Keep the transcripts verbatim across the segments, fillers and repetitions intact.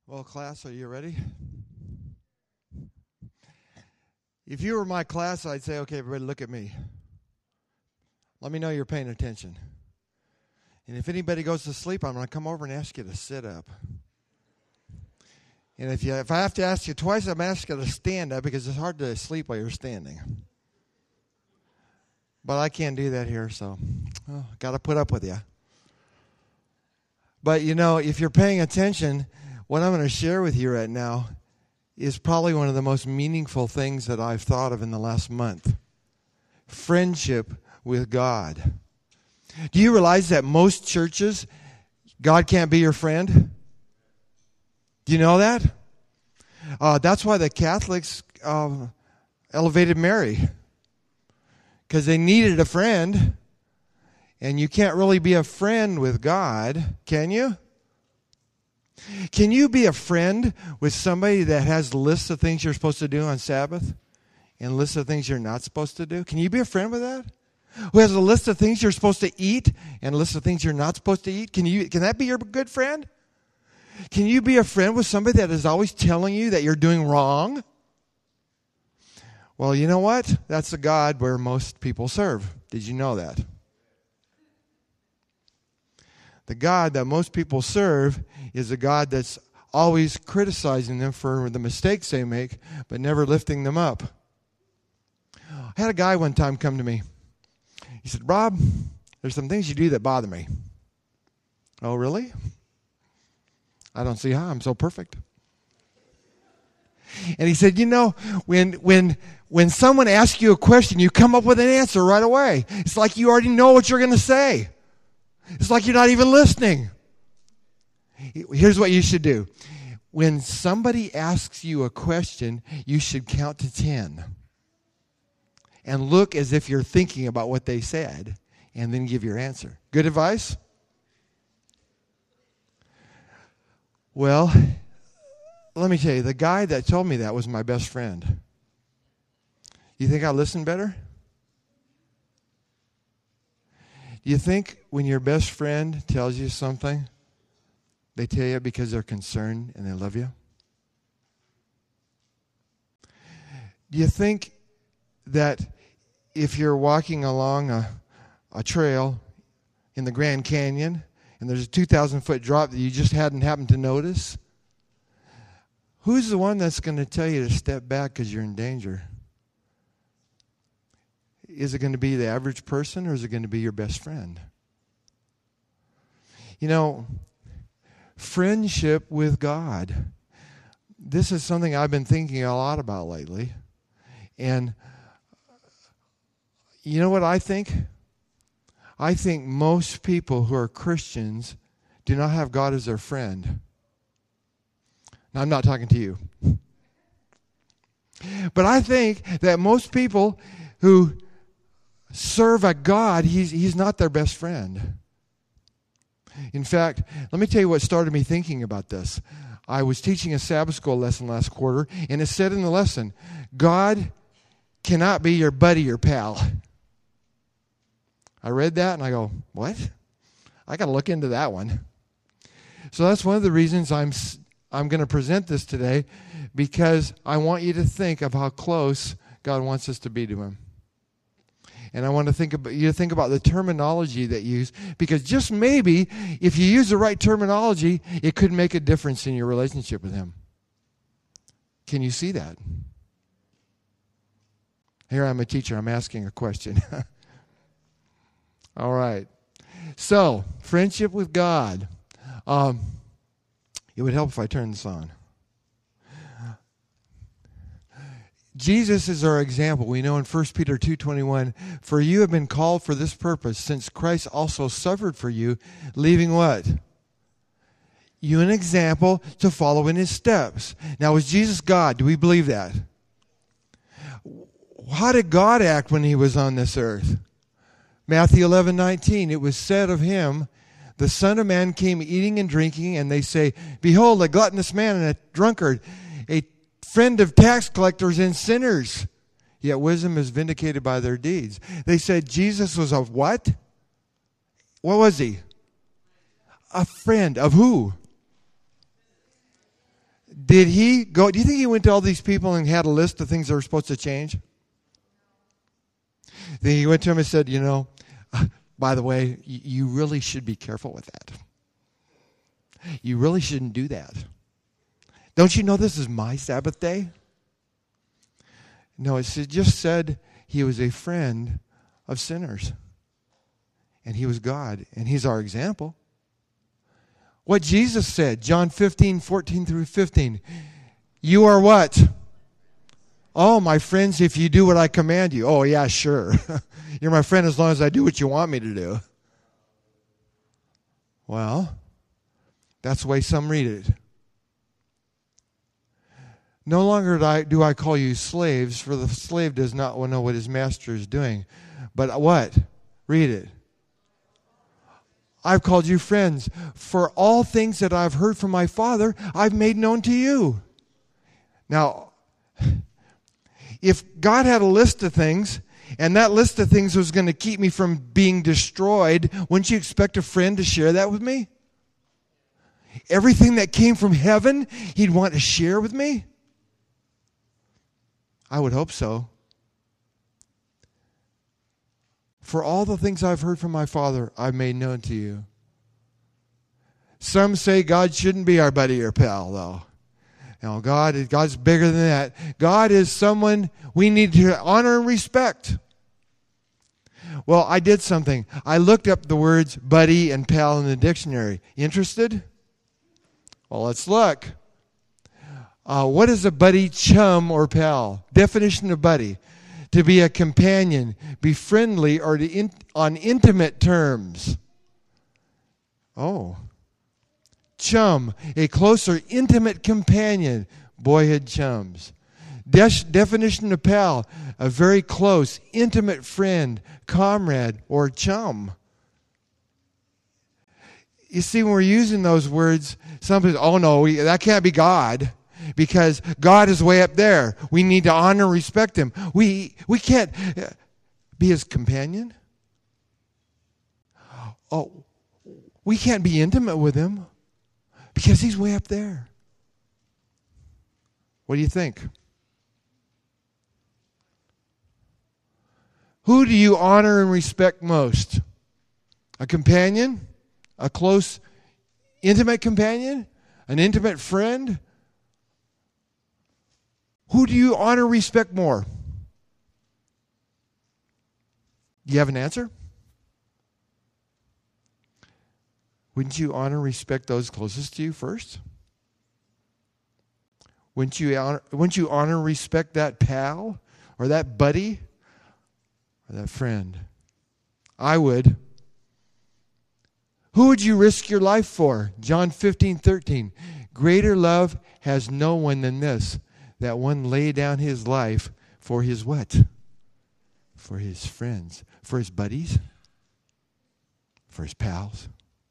Well, class, are you ready? If you were my class, I'd say, okay, everybody look at me. Let me know you're paying attention. And if anybody goes to sleep, I'm going to come over and ask you to sit up. And if you, if I have to ask you twice, I'm asking you to stand up because it's hard to sleep while you're standing. But I can't do that here, so oh, got to put up with you. But, you know, if you're paying attention, what I'm going to share with you right now is probably one of the most meaningful things that I've thought of in the last month. Friendship with God. Do you realize that most churches, God can't be your friend? Do you know that? Uh, that's why the Catholics uh, elevated Mary. Because they needed a friend. And you can't really be a friend with God, can you? Can you be a friend with somebody that has lists of things you're supposed to do on Sabbath and lists of things you're not supposed to do? Can you be a friend with that? Who has a list of things you're supposed to eat and a list of things you're not supposed to eat? Can you? Can that be your good friend? Can you be a friend with somebody that is always telling you that you're doing wrong? Well, you know what? That's the God where most people serve. Did you know that? The God that most people serve is a God that's always criticizing them for the mistakes they make, but never lifting them up. I had a guy one time come to me. He said, Rob, there's some things you do that bother me. Oh, really? I don't see how. I'm so perfect. And he said, you know, when when when someone asks you a question, you come up with an answer right away. It's like you already know what you're going to say. It's like you're not even listening. Here's what you should do. When somebody asks you a question, you should count to ten. And look as if you're thinking about what they said, and then give your answer. Good advice? Well, let me tell you, the guy that told me that was my best friend. You think I listened better? Do you think when your best friend tells you something, they tell you because they're concerned and they love you? Do you think that if you're walking along a, a trail in the Grand Canyon and there's a two thousand foot drop that you just hadn't happened to notice, who's the one that's going to tell you to step back because you're in danger? Is it going to be the average person or is it going to be your best friend? You know, friendship with God. This is something I've been thinking a lot about lately. And you know what I think? I think most people who are Christians do not have God as their friend. Now, I'm not talking to you. But I think that most people who serve a God, he's, he's not their best friend. In fact, let me tell you what started me thinking about this. I was teaching a Sabbath school lesson last quarter, and it said in the lesson, God cannot be your buddy or pal. I read that, and I go, what? I got to look into that one. So that's one of the reasons I'm I'm going to present this today, because I want you to think of how close God wants us to be to him. And I want to think about you to think about the terminology that you use, because just maybe if you use the right terminology, it could make a difference in your relationship with him. Can you see that? Here I'm a teacher. I'm asking a question. All right. So, friendship with God. Um, it would help if I turned this on. Jesus is our example. We know in First Peter two twenty-one, for you have been called for this purpose, since Christ also suffered for you, leaving what? You an example to follow in his steps. Now, was Jesus God? Do we believe that? How did God act when he was on this earth? Matthew eleven nineteen, it was said of him, the Son of Man came eating and drinking, and they say, behold, a gluttonous man and a drunkard, a friend of tax collectors and sinners. Yet wisdom is vindicated by their deeds. They said Jesus was a what? What was he? A friend of who? Did he go? Do you think he went to all these people and had a list of things that were supposed to change? Then he went to him and said, you know, by the way, you really should be careful with that. You really shouldn't do that. Don't you know this is my Sabbath day? No, it just said he was a friend of sinners. And he was God. And he's our example. What Jesus said, John fifteen, fourteen through fifteen. You are what? Oh, my friends, if you do what I command you. Oh, yeah, sure. You're my friend as long as I do what you want me to do. Well, that's the way some read it. No longer do I, do I call you slaves, for the slave does not know what his master is doing. But what? Read it. I've called you friends. For all things that I've heard from my Father, I've made known to you. Now, if God had a list of things, and that list of things was going to keep me from being destroyed, wouldn't you expect a friend to share that with me? Everything that came from heaven, he'd want to share with me? I would hope so. For all the things I've heard from my Father, I've made known to you. Some say God shouldn't be our buddy or pal, though. You know, God, God's bigger than that. God is someone we need to honor and respect. Well, I did something. I looked up the words buddy and pal in the dictionary. Interested? Well, let's look. Uh, what is a buddy, chum, or pal? Definition of buddy. To be a companion, be friendly, or to in, on intimate terms. Oh. Chum, a closer, intimate companion. Boyhood chums. De- definition of pal, a very close, intimate friend, comrade, or chum. You see, when we're using those words, some people, oh no, we, that can't be God. Because God is way up there. We need to honor and respect him. We we can't be his companion. Oh, we can't be intimate with him because he's way up there. What do you think? Who do you honor and respect most? A companion? A close, intimate companion? An intimate friend? Who do you honor, respect more? Do you have an answer? Wouldn't you honor, respect those closest to you first? Wouldn't you honor, wouldn't you honor, respect that pal or that buddy or that friend? I would. Who would you risk your life for? John fifteen, thirteen. Greater love has no one than this, that one lay down his life for his what? For his friends. For his buddies. For his pals.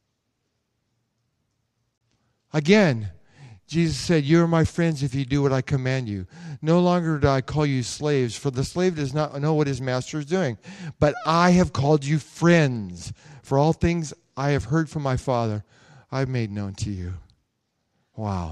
Again, Jesus said, you are my friends if you do what I command you. No longer do I call you slaves, for the slave does not know what his master is doing. But I have called you friends. For all things I have heard from my Father, I have made known to you. Wow.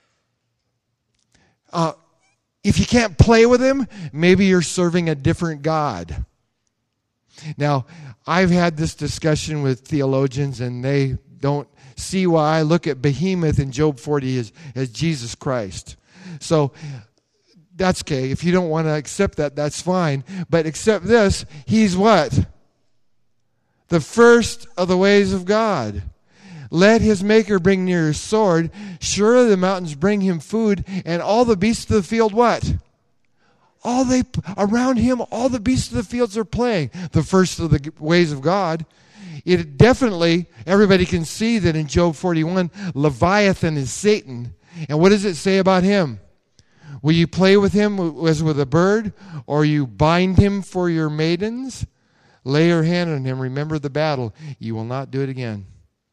Uh, if you can't play with him, maybe you're serving a different God. Now, I've had this discussion with theologians, and they don't see why I look at Behemoth in Job forty as, as Jesus Christ. So, that's okay. If you don't want to accept that, that's fine. But accept this, he's what? The first of the ways of God. Let his maker bring near his sword. Surely the mountains bring him food, and all the beasts of the field what? All they around him, all the beasts of the fields are playing. The first of the ways of God. It definitely, everybody can see that in Job forty-one, Leviathan is Satan. And what does it say about him? Will you play with him as with a bird, or you bind him for your maidens? Lay your hand on him. Remember the battle. You will not do it again.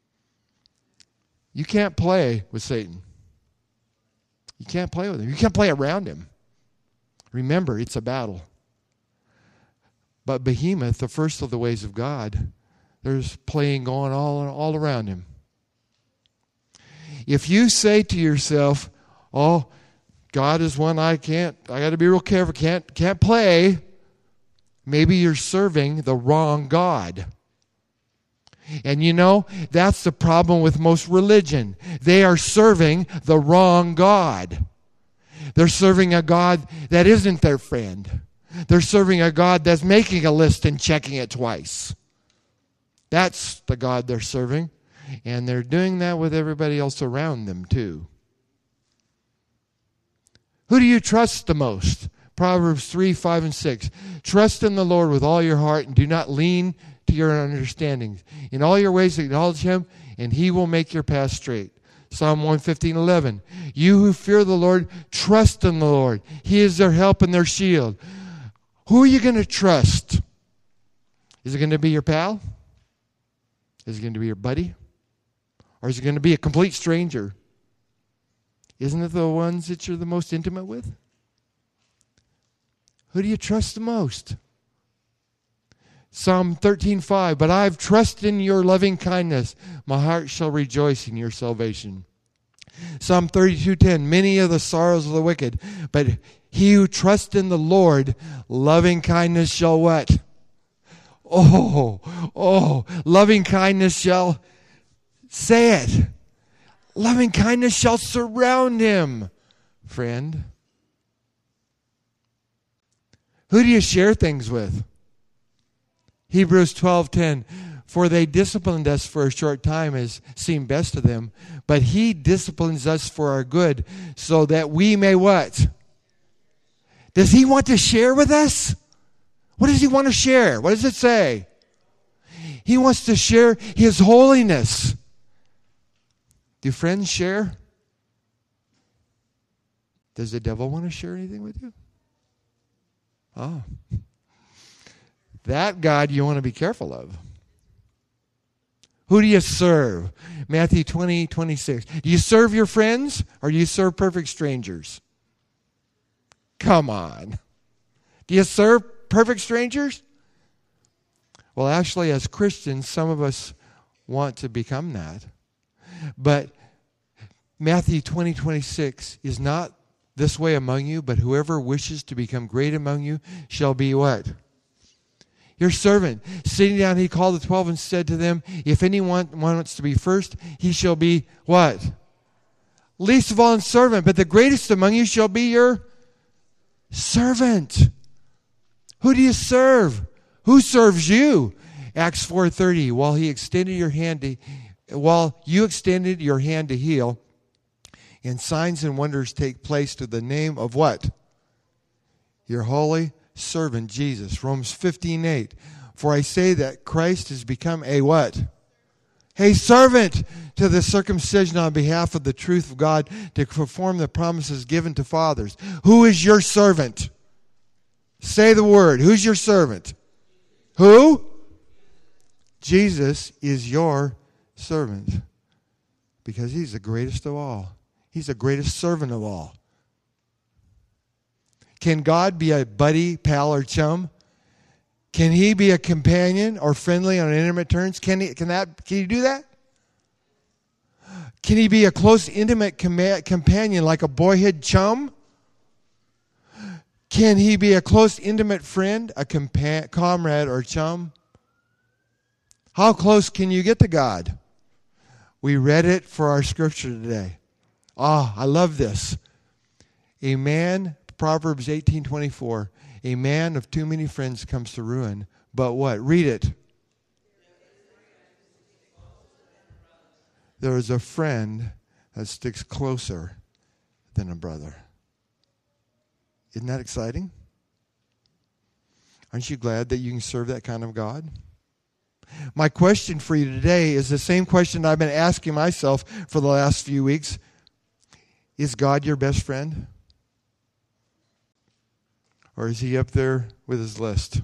You can't play with Satan. You can't play with him. You can't play around him. Remember, it's a battle. But Behemoth, the first of the ways of God, there's playing going all, all around him. If you say to yourself, Oh, God is one I can't, I got to be real careful, can't, can't play. Maybe you're serving the wrong God. And you know, that's the problem with most religion. They are serving the wrong God. They're serving a God that isn't their friend. They're serving a God that's making a list and checking it twice. That's the God they're serving. And they're doing that with everybody else around them too. Who do you trust the most? Proverbs three, five, and six. Trust in the Lord with all your heart and do not lean to your understanding. In all your ways acknowledge Him and He will make your path straight. Psalm one fifteen, eleven. You who fear the Lord, trust in the Lord. He is their help and their shield. Who are you going to trust? Is it going to be your pal? Is it going to be your buddy? Or is it going to be a complete stranger? Isn't it the ones that you're the most intimate with? Who do you trust the most? Psalm thirteen, five. But I have trusted in your loving kindness. My heart shall rejoice in your salvation. Psalm thirty-two, ten. Many are the sorrows of the wicked, but he who trusts in the Lord, loving kindness shall what? Oh, oh, loving kindness shall, say it. Loving kindness shall surround him, friend. Who do you share things with? Hebrews twelve ten. For they disciplined us for a short time as seemed best to them, but He disciplines us for our good, so that we may what? Does He want to share with us? What does He want to share? What does it say? He wants to share His holiness. Do friends share? Does the devil want to share anything with you? Oh. That God you want to be careful of. Who do you serve? Matthew twenty, twenty-six. Do you serve your friends or do you serve perfect strangers? Come on. Do you serve perfect strangers? Well, actually, as Christians, some of us want to become that. But Matthew twenty, twenty-six is not this way among you, but whoever wishes to become great among you shall be what? Your servant. Sitting down, He called the twelve and said to them, if anyone wants to be first, he shall be what? Least of all and servant, but the greatest among you shall be your servant. Who do you serve? Who serves you? Acts four thirty, while he extended your hand to, while you extended your hand to heal, and signs and wonders take place to the name of what? Your holy servant Jesus. Romans fifteen eight. For I say that Christ has become a what? A servant to the circumcision on behalf of the truth of God to perform the promises given to fathers. Who is your servant? Say the word. Who's your servant? Who? Jesus is your servant because He's the greatest of all. He's the greatest servant of all. Can God be a buddy, pal, or chum? Can He be a companion or friendly on intimate terms? Can he? Can that? Can He do that? Can He be a close, intimate com- companion like a boyhood chum? Can He be a close, intimate friend, a compa- comrade, or chum? How close can you get to God? We read it for our scripture today. Ah, oh, I love this. A man, Proverbs eighteen twenty-four, a man of too many friends comes to ruin. But what? Read it. There is a friend that sticks closer than a brother. Isn't that exciting? Aren't you glad that you can serve that kind of God? My question for you today is the same question I've been asking myself for the last few weeks. Is God your best friend? Or is He up there with His list?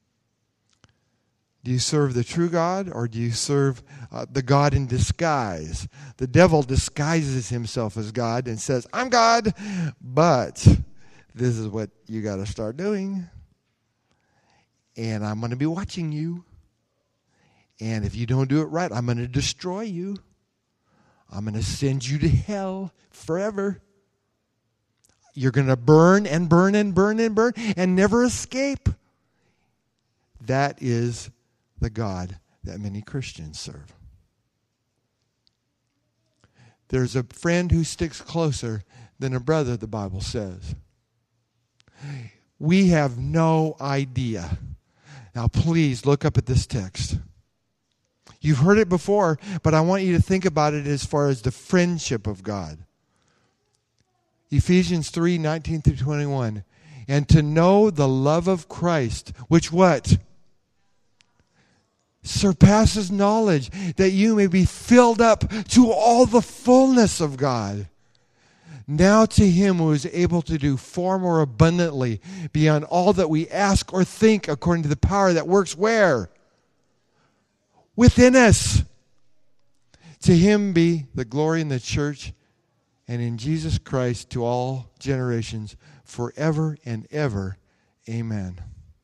Do you serve the true God or do you serve uh, the God in disguise? The devil disguises himself as God and says, I'm God, but this is what you got to start doing. And I'm going to be watching you. And if you don't do it right, I'm going to destroy you. I'm going to send you to hell forever. you're going to burn and burn and burn and burn and never escape. That is the God that many Christians serve. There's a friend who sticks closer than a brother, the Bible says. We have no idea. Now, please look up at this text. You've heard it before, but I want you to think about it as far as the friendship of God. Ephesians three, nineteen through twenty-one. And to know the love of Christ, which what? Surpasses knowledge, that you may be filled up to all the fullness of God. Now to him who is able to do far more abundantly beyond all that we ask or think, according to the power that works where? Within us. To him be the glory in the church and in Jesus Christ to all generations, forever and ever. Amen.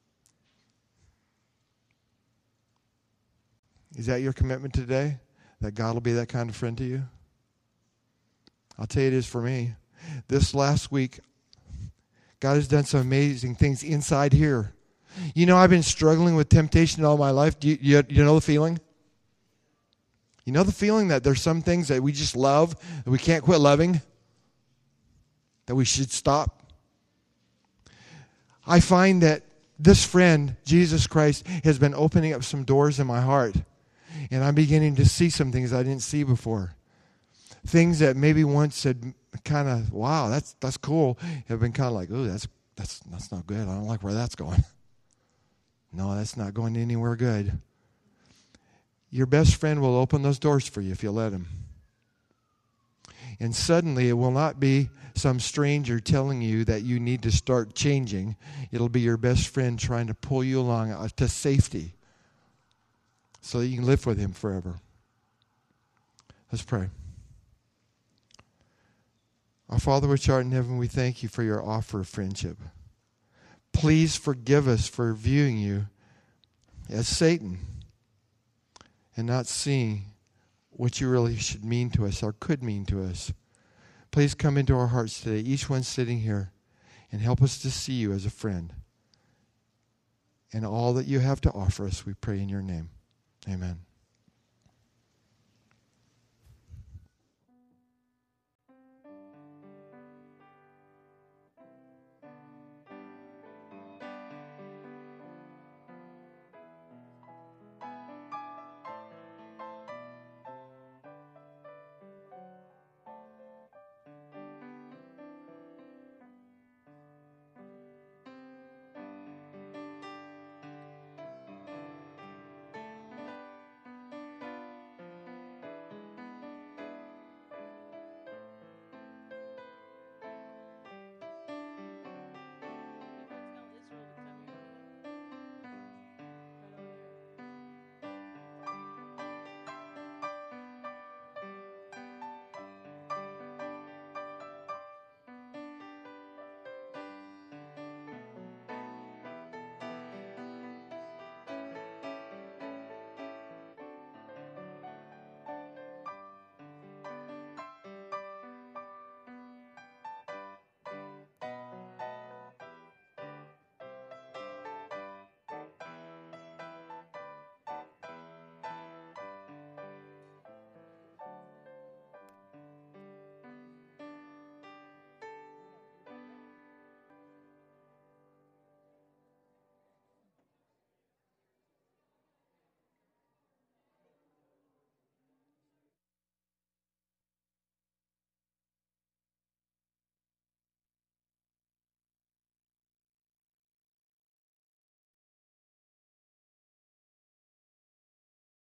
Is that your commitment today? That God will be that kind of friend to you? I'll tell you it is for me. This last week, God has done some amazing things inside here. You know, I've been struggling with temptation all my life. Do you, you, you know the feeling? You know the feeling that there's some things that we just love, that we can't quit loving, that we should stop? I find that this friend, Jesus Christ, has been opening up some doors in my heart. And I'm beginning to see some things I didn't see before. Things that maybe once had kind of, wow, that's that's cool, have been kind of like, oh, that's that's that's not good. I don't like where that's going. No, that's not going anywhere good. Your best friend will open those doors for you if you let him. And suddenly it will not be some stranger telling you that you need to start changing. It'll be your best friend trying to pull you along to safety so that you can live with him forever. Let's pray. Our Father which art in heaven, we thank you for your offer of friendship. Please forgive us for viewing you as Satan and not seeing what you really should mean to us or could mean to us. Please come into our hearts today, each one sitting here, and help us to see you as a friend. And all that you have to offer us, we pray in your name. Amen.